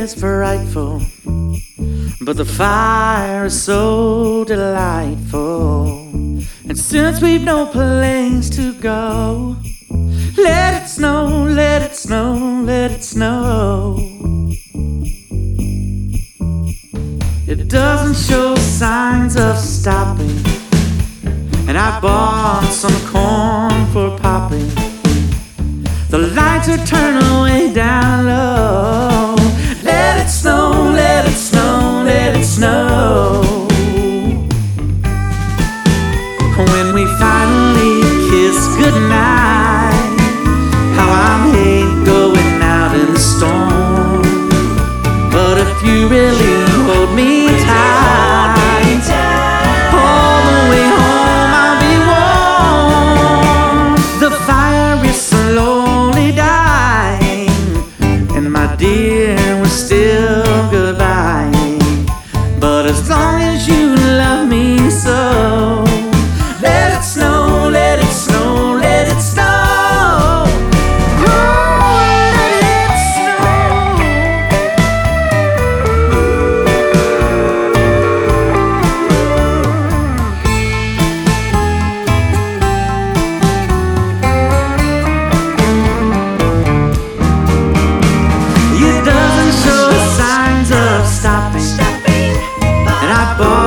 is frightful, but the fire is so delightful. And since we've no place to go, let it snow, let it snow, let it snow. It doesn't show signs of stopping, and I bought some corn for popping. The lights are turned way down low. Let it snow, let it snow, let it snow. When we finally kiss goodnight, how I hate going out in the storm. But if you really hold me tight, all the way home I'll be warm. The fire is slowly dying, and my dear, we're still goodbye. But as long as you love me so, let it snow, let it snow, let it snow. It doesn't show signs of stopping, and I bought